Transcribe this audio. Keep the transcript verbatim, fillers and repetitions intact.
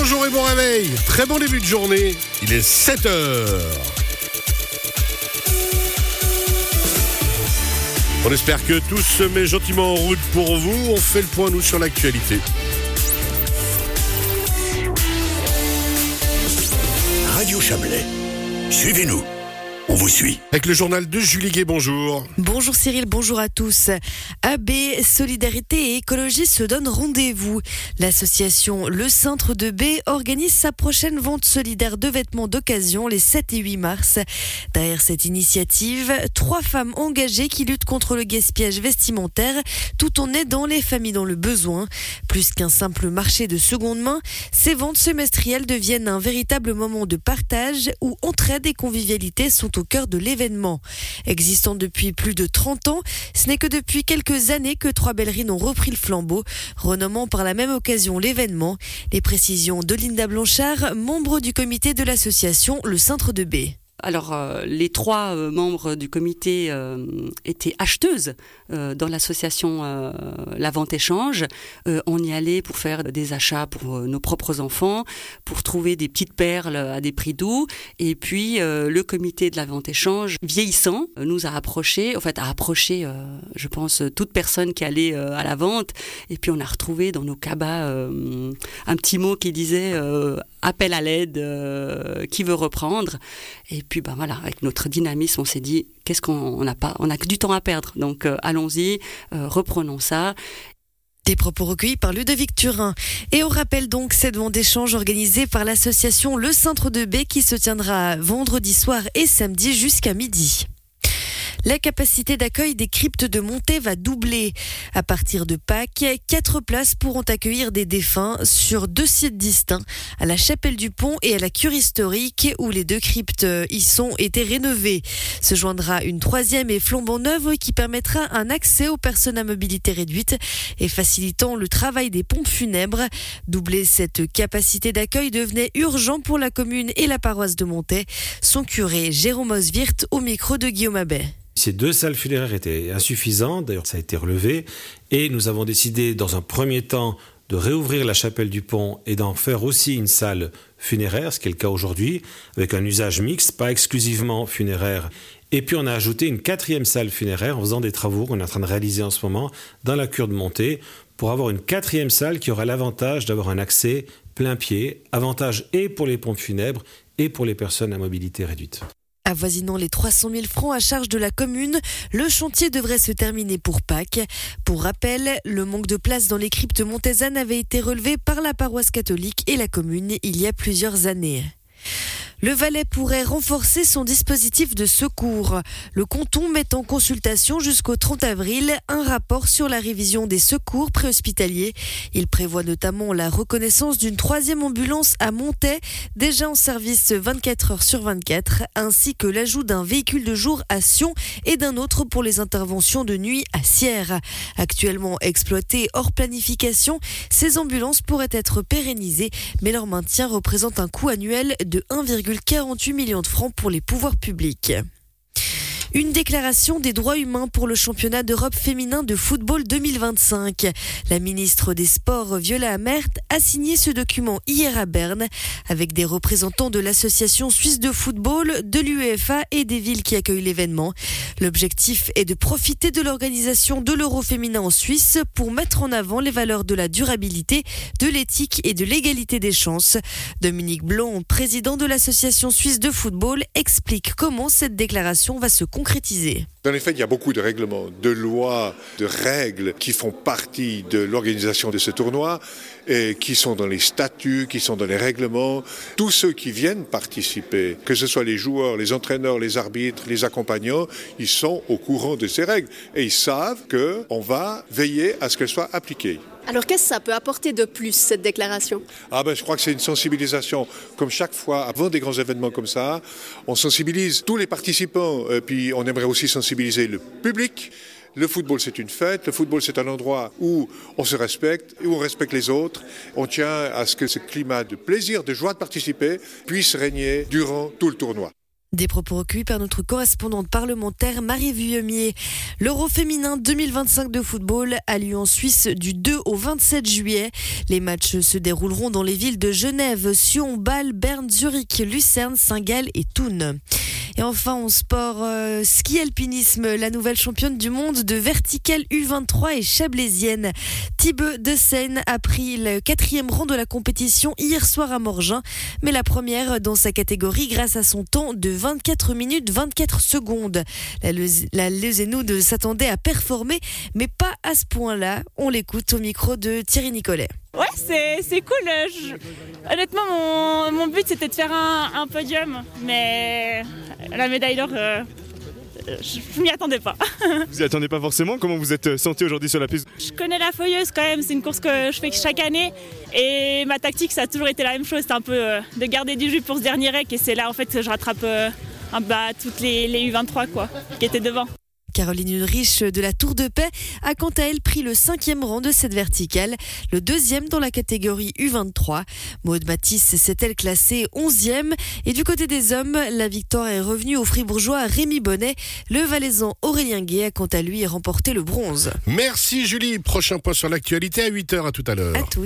Bonjour et bon réveil, très bon début de journée, il est sept heures. On espère que tout se met gentiment en route pour vous, on fait le point nous sur l'actualité. Radio Chablais, suivez-nous. On vous suit. Avec le journal de Julie Gué, bonjour. Bonjour Cyril, bonjour à tous. A B, Solidarité et Écologie se donnent rendez-vous. L'association Le Cintre de B organise sa prochaine vente solidaire de vêtements d'occasion les sept et huit mars. Derrière cette initiative, trois femmes engagées qui luttent contre le gaspillage vestimentaire tout en aidant les familles dans le besoin. Plus qu'un simple marché de seconde main, ces ventes semestrielles deviennent un véritable moment de partage où entraide et convivialité sont au cœur de l'événement. Existant depuis plus de trente ans, ce n'est que depuis quelques années que Trois Bellerines ont repris le flambeau, renommant par la même occasion l'événement. Les précisions de Linda Blanchard, membre du comité de l'association Le Cintre de B. Alors, euh, les trois euh, membres du comité euh, étaient acheteuses euh, dans l'association euh, La Vente Échange. Euh, on y allait pour faire des achats pour euh, nos propres enfants, pour trouver des petites perles à des prix doux. Et puis, euh, le comité de La Vente Échange, vieillissant, euh, nous a approché, en fait, a approché, euh, je pense, toute personne qui allait euh, à la vente. Et puis, on a retrouvé dans nos cabas euh, un petit mot qui disait euh, « appel à l'aide, euh, qui veut reprendre ?» Et puis ben voilà, avec notre dynamisme, on s'est dit qu'est-ce qu'on n'a pas, on a que du temps à perdre. Donc euh, allons-y, euh, reprenons ça. Des propos recueillis par Ludovic Turin. Et on rappelle donc cette vente d'échange organisée par l'association Le Cintre de B qui se tiendra vendredi soir et samedi jusqu'à midi. La capacité d'accueil des cryptes de Montet va doubler. À partir de Pâques, quatre places pourront accueillir des défunts sur deux sites distincts, à la Chapelle du Pont et à la Cure historique, où les deux cryptes y sont été rénovées. Se joindra une troisième et flambant neuve qui permettra un accès aux personnes à mobilité réduite et facilitant le travail des pompes funèbres. Doubler cette capacité d'accueil devenait urgent pour la commune et la paroisse de Montet. Son curé, Jérôme Oswirt, au micro de Guillaume Abbet. Ces deux salles funéraires étaient insuffisantes, d'ailleurs ça a été relevé, et nous avons décidé dans un premier temps de réouvrir la chapelle du Pont et d'en faire aussi une salle funéraire, ce qui est le cas aujourd'hui, avec un usage mixte, pas exclusivement funéraire. Et puis on a ajouté une quatrième salle funéraire en faisant des travaux qu'on est en train de réaliser en ce moment dans la cure de Montet, pour avoir une quatrième salle qui aura l'avantage d'avoir un accès plein pied, avantage et pour les pompes funèbres et pour les personnes à mobilité réduite. Avoisinant les trois cent mille francs à charge de la commune, le chantier devrait se terminer pour Pâques. Pour rappel, le manque de place dans les cryptes montaisanes avait été relevé par la paroisse catholique et la commune il y a plusieurs années. Le Valais pourrait renforcer son dispositif de secours. Le canton met en consultation jusqu'au trente avril un rapport sur la révision des secours préhospitaliers. Il prévoit notamment la reconnaissance d'une troisième ambulance à Montet, déjà en service vingt-quatre heures sur vingt-quatre, ainsi que l'ajout d'un véhicule de jour à Sion et d'un autre pour les interventions de nuit à Sierre. Actuellement exploitées hors planification, ces ambulances pourraient être pérennisées, mais leur maintien représente un coût annuel de un virgule quarante-huit millions de francs pour les pouvoirs publics. Une déclaration des droits humains pour le championnat d'Europe féminin de football deux mille vingt-cinq. La ministre des Sports, Viola Amert, a signé ce document hier à Berne avec des représentants de l'association suisse de football, de l'UEFA et des villes qui accueillent l'événement. L'objectif est de profiter de l'organisation de l'Euro féminin en Suisse pour mettre en avant les valeurs de la durabilité, de l'éthique et de l'égalité des chances. Dominique Blanc, président de l'association suisse de football, explique comment cette déclaration va se concrétiser. Dans les faits, il y a beaucoup de règlements, de lois, de règles qui font partie de l'organisation de ce tournoi et qui sont dans les statuts, qui sont dans les règlements. Tous ceux qui viennent participer, que ce soit les joueurs, les entraîneurs, les arbitres, les accompagnants, ils sont au courant de ces règles et ils savent qu'on va veiller à ce qu'elles soient appliquées. Alors qu'est-ce que ça peut apporter de plus, cette déclaration ? Ah ben, je crois que c'est une sensibilisation. Comme chaque fois, avant des grands événements comme ça, on sensibilise tous les participants, et puis on aimerait aussi sensibiliser le public. Le football, c'est une fête. Le football, c'est un endroit où on se respecte, où on respecte les autres. On tient à ce que ce climat de plaisir, de joie de participer puisse régner durant tout le tournoi. Des propos recueillis par notre correspondante parlementaire Marie Vuillemier. L'Euro féminin deux mille vingt-cinq de football a lieu en Suisse du deux au vingt-sept juillet. Les matchs se dérouleront dans les villes de Genève, Sion, Bâle, Berne, Zurich, Lucerne, Saint-Gall et Thun. Et enfin, en sport, euh, ski alpinisme, la nouvelle championne du monde de vertical U vingt-trois est chablaisienne. Thibaut de Seine a pris le quatrième rang de la compétition hier soir à Morgin, mais la première dans sa catégorie grâce à son temps de vingt-quatre minutes vingt-quatre secondes. La, la Leusénoude s'attendait à performer, mais pas à ce point-là. On l'écoute au micro de Thierry Nicolet. Ouais, c'est, c'est cool. Je... Honnêtement, mon, mon but c'était de faire un, un podium, mais la médaille d'or, euh, je m'y attendais pas. Vous y attendez pas forcément? Comment vous êtes senti aujourd'hui sur la piste? Je connais la foyeuse quand même, c'est une course que je fais chaque année et ma tactique ça a toujours été la même chose, c'est un peu euh, de garder du jus pour ce dernier rec et c'est là en fait que je rattrape euh, un, bah, toutes les, les U vingt-trois quoi, qui étaient devant. Caroline Ulrich de la Tour de Paix a quant à elle pris le cinquième rang de cette verticale, le deuxième dans la catégorie U vingt-trois. Maud Matisse s'est-elle classée onzième. Et du côté des hommes, la victoire est revenue au Fribourgeois Rémi Bonnet. Le Valaisan Aurélien Gué a quant à lui remporté le bronze. Merci Julie. Prochain point sur l'actualité à huit heures. À tout à l'heure. À tout.